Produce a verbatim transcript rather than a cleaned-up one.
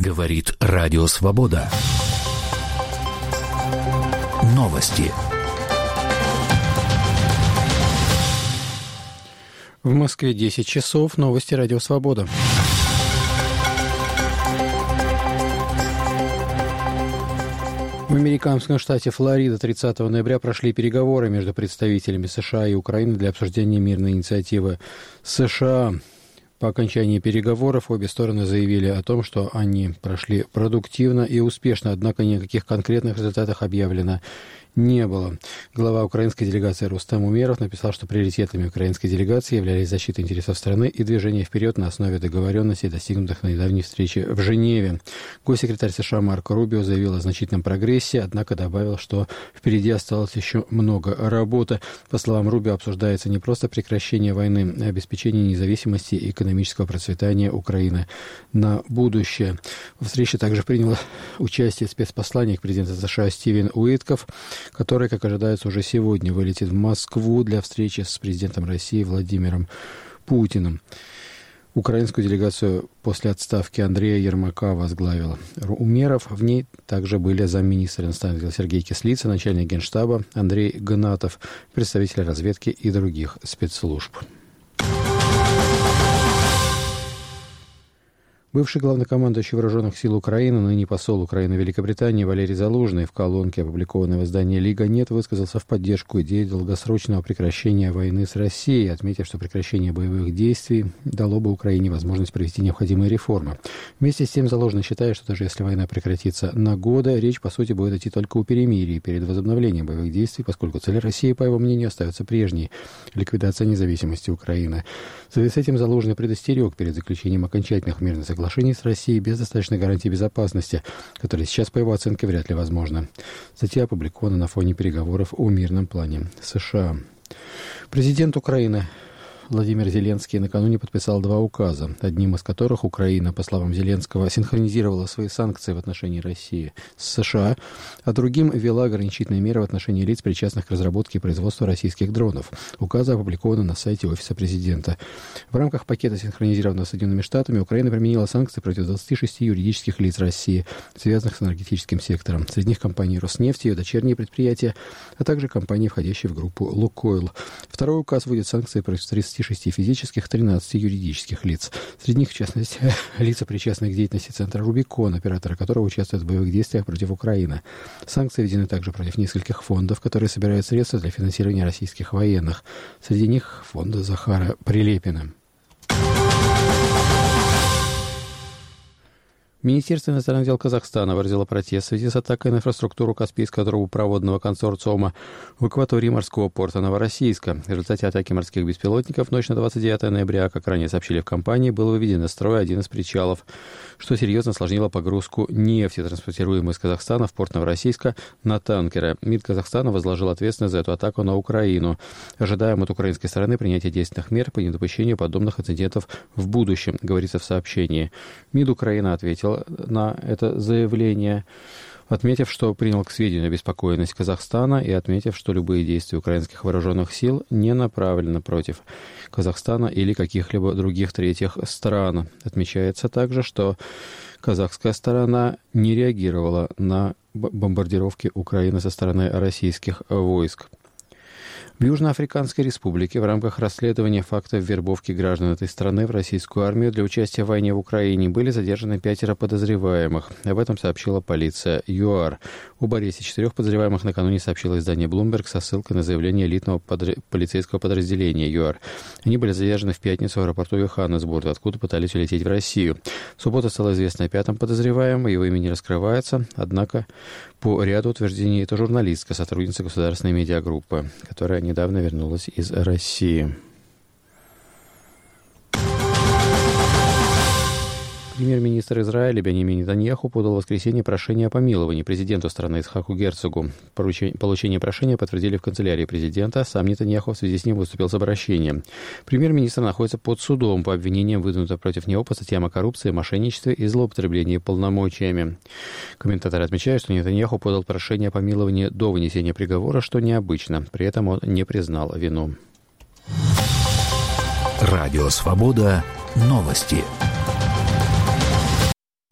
Говорит Радио Свобода. Новости. В Москве десять часов. Новости Радио Свобода. В американском штате Флорида тридцатого ноября прошли переговоры между представителями США и Украины для обсуждения мирной инициативы США. По окончании переговоров обе стороны заявили о том, что они прошли продуктивно и успешно, однако никаких конкретных результатов объявлено не было. Глава украинской делегации Рустем Умеров написал, что приоритетами украинской делегации являлись защита интересов страны и движение вперед на основе договоренностей, достигнутых на недавней встрече в Женеве. Госсекретарь США Марко Рубио заявил о значительном прогрессе, однако добавил, что впереди осталось еще много работы. По словам Рубио, обсуждается не просто прекращение войны, а обеспечение независимости и экономического процветания Украины на будущее. В встрече также принял участие спецпосланник президента США Стивен Уитков, который, как ожидается, уже сегодня вылетит в Москву для встречи с президентом России Владимиром Путиным. Украинскую делегацию после отставки Андрея Ермака возглавил Умеров. В ней также были замминистра иностранных дел Сергей Кислица, начальник Генштаба Андрей Гнатов, представители разведки и других спецслужб. Бывший главнокомандующий Вооруженных сил Украины, ныне посол Украины в Великобритании Валерий Залужный в колонке, опубликованной в издании «Лига Нет», высказался в поддержку идеи долгосрочного прекращения войны с Россией, отметив, что прекращение боевых действий дало бы Украине возможность провести необходимые реформы. Вместе с тем Залужный считает, что даже если война прекратится на годы, речь, по сути, будет идти только о перемирии перед возобновлением боевых действий, поскольку цель России, по его мнению, остается прежней – ликвидация независимости Украины. В связи с этим Залужный предостерег перед заключением окончательных мирных соглашений с Россией без достаточной гарантии безопасности, которые сейчас, по его оценке, вряд ли возможны. Статья опубликована на фоне переговоров о мирном плане США. Президент Украины Владимир Зеленский накануне подписал два указа, одним из которых Украина, по словам Зеленского, синхронизировала свои санкции в отношении России с США, а другим ввела ограничительные меры в отношении лиц, причастных к разработке и производству российских дронов. Указы опубликованы на сайте Офиса президента. В рамках пакета, синхронизированного с Соединенными Штатами, Украина применила санкции против двадцати шести юридических лиц России, связанных с энергетическим сектором. Среди них компании «Роснефть», ее дочерние предприятия, а также компании, входящие в группу «Лукойл». Второй указ вводит санкции против тридцати шести физических, тринадцати юридических лиц. Среди них, в частности, лица, причастные к деятельности центра «Рубикон», оператора которого участвует в боевых действиях против Украины. Санкции введены также против нескольких фондов, которые собирают средства для финансирования российских военных. Среди них фонда Захара Прилепина. Министерство иностранных дел Казахстана выразило протест в связи с атакой на инфраструктуру Каспийского трубопроводного консорциума в акватории морского порта Новороссийска. В результате атаки морских беспилотников в ночь на двадцать девятое ноября, как ранее сообщили в компании, был выведен из строя один из причалов, что серьезно осложнило погрузку нефти, транспортируемой из Казахстана в порт Новороссийска, на танкеры. МИД Казахстана возложил ответственность за эту атаку на Украину. Ожидаем от украинской стороны принятия действенных мер по недопущению подобных инцидентов в будущем, говорится в сообщении. МИД Украины ответил на это заявление, отметив, что принял к сведению обеспокоенность Казахстана и отметив, что любые действия украинских вооруженных сил не направлены против Казахстана или каких-либо других третьих стран. Отмечается также, что казахская сторона не реагировала на бомбардировки Украины со стороны российских войск. В Южноафриканской Республике в рамках расследования фактов вербовки граждан этой страны в российскую армию для участия в войне в Украине были задержаны пятеро подозреваемых. Об этом сообщила полиция ЮАР. Об аресте четырех подозреваемых накануне сообщило издание Bloomberg со ссылкой на заявление элитного подр... полицейского подразделения ЮАР. Они были задержаны в пятницу в аэропорту Йоханнесбург, откуда пытались улететь в Россию. В субботу стало известно о пятом подозреваемом, его имя не раскрывается, однако по ряду утверждений это журналистка, сотрудница государственной медиагруппы, которая недавно вернулась из России. Премьер-министр Израиля Беньямин Нетаньяху подал в воскресенье прошение о помиловании президенту страны Ицхаку Герцогу. Получение прошения подтвердили в канцелярии президента. Сам Нетаньяху в связи с ним выступил с обращением. Премьер-министр находится под судом по обвинениям, выдвинутым против него по статьям о коррупции, мошенничестве и злоупотреблении полномочиями. Комментаторы отмечают, что Нетаньяху подал прошение о помиловании до вынесения приговора, что необычно. При этом он не признал вину. Радио Свобода. Новости.